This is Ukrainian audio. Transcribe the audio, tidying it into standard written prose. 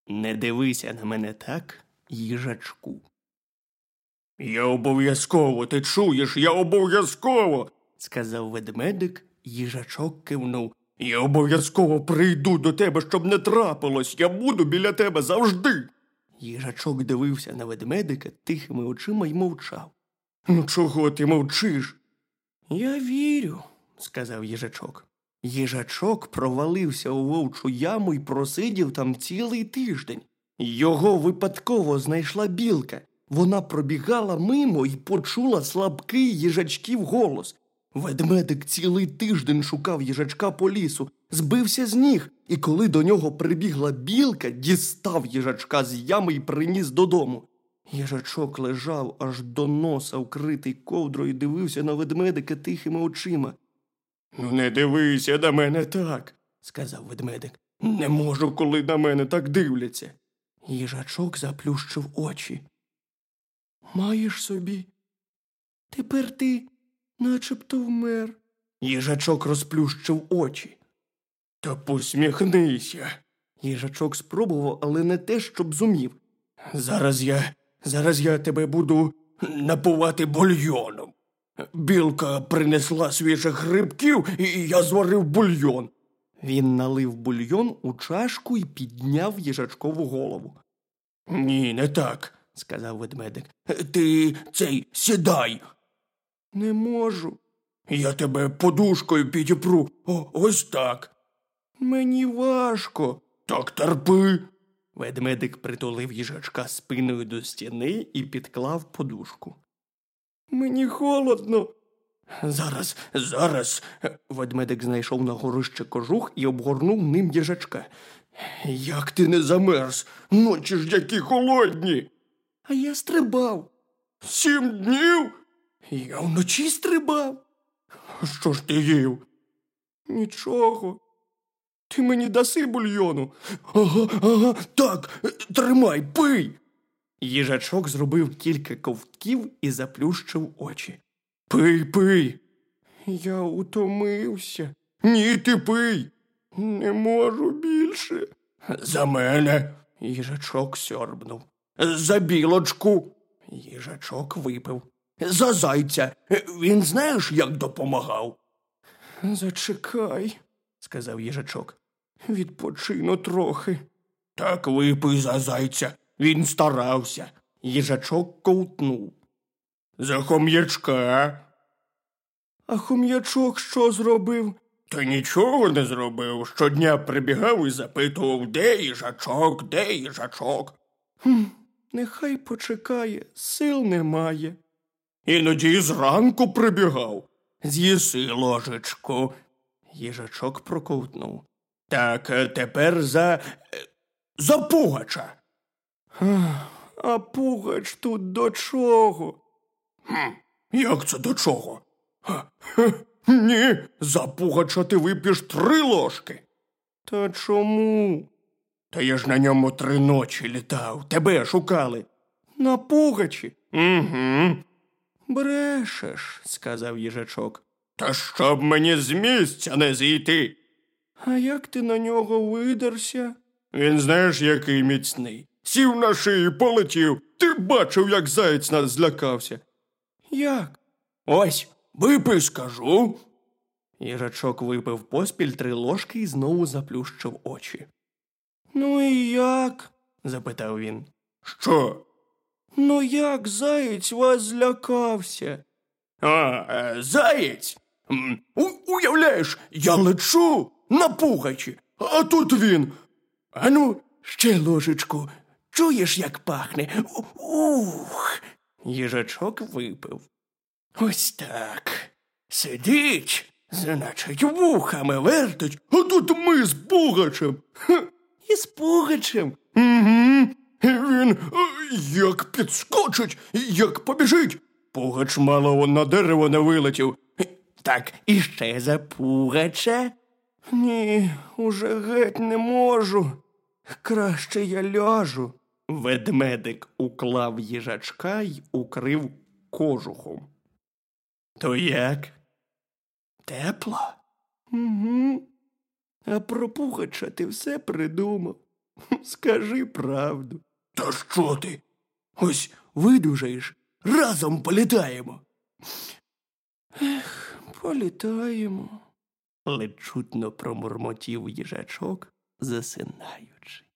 Не дивися на мене так, їжачку. Я обов'язково, ти чуєш, я обов'язково, сказав ведмедик, їжачок кивнув. Я обов'язково прийду до тебе, щоб не трапилось, я буду біля тебе завжди. Їжачок дивився на ведмедика тихими очима й мовчав. Ну чого ти мовчиш? Я вірю, сказав їжачок. Їжачок провалився у вовчу яму й просидів там цілий тиждень. Його випадково знайшла білка. Вона пробігала мимо й почула слабкий їжачків голос. Ведмедик цілий тиждень шукав їжачка по лісу, збився з ніг, і коли до нього прибігла білка, дістав їжачка з ями й приніс додому. Їжачок лежав аж до носа, вкритий ковдрою, і дивився на ведмедика тихими очима. Ну не дивися на мене так, сказав ведмедик. Не можу, коли на мене так дивляться. Їжачок заплющив очі. Маєш собі? Тепер ти начебто вмер. Їжачок розплющив очі. Та посміхнися. Їжачок спробував, але не те, щоб зумів. Зараз я тебе буду напувати бульйоном. Білка принесла свіжих грибків, і я зварив бульйон. Він налив бульйон у чашку і підняв їжачкову голову. Ні, не так, сказав ведмедик. Ти сідай. Не можу. Я тебе подушкою підіпру. Ось так. Мені важко. Так терпи. Ведмедик притулив їжачка спиною до стіни і підклав подушку. Мені холодно. Зараз. Ведмедик знайшов на горищі кожух і обгорнув ним їжачка. Як ти не замерз? Ночі ж які холодні. А я стрибав. 7 днів? Я вночі стрибав. Що ж ти їв? Нічого. Ти мені даси бульйону? Ага, так, тримай, пий. Їжачок зробив кілька ковтків і заплющив очі. Пий. Я утомився. Ні, ти пий. Не можу більше. За мене. Їжачок сьорбнув. За білочку. Їжачок випив. За зайця. Він знаєш, як допомагав? Зачекай, сказав їжачок. Відпочину трохи. Так випий за зайця. Він старався. Їжачок ковтнув. За хом'ячка. А хом'ячок що зробив? Та нічого не зробив. Щодня прибігав і запитував, де їжачок. Нехай почекає, сил немає. Іноді і зранку прибігав. З'їси ложечку. Їжачок проковтнув. Так, тепер за Пугача. А Пугач тут до чого? Як це до чого? Ні, за Пугача ти вип'єш 3 ложки. Та чому? Та я ж на ньому 3 ночі літав, тебе шукали. На Пугачі? Угу. Брешеш, сказав їжачок. Та щоб мені з місця не зійти. А як ти на нього видерся? Він знаєш, який міцний. Сів на шию, полетів. Ти бачив, як заєць нас злякався. Як? Ось, випий, скажу. Їжачок випив поспіль 3 ложки і знову заплющив очі. Ну і як? Запитав він. Що? Ну як заєць вас злякався? Заєць? Уявляєш, я лечу на Пугачі, а тут він. Ану, ще ложечку. Чуєш, як пахне? Ух! Їжачок випив. Ось так. Сидить, значить, вухами вертить, а тут ми з Пугачем. І з Пугачем? Угу. Він як підскочить, як побіжить. Пугач мало на дерево не вилетів. Так, і ще за Пугача? Ні, уже геть не можу. Краще я ляжу. Ведмедик уклав їжачка й укрив кожухом. То як? Тепло? Угу. А про Пугача ти все придумав? Скажи правду. Та що ти? Ось видужаєш, разом політаємо. Політаємо. Ледь чутно промурмотів їжачок, засинаючи.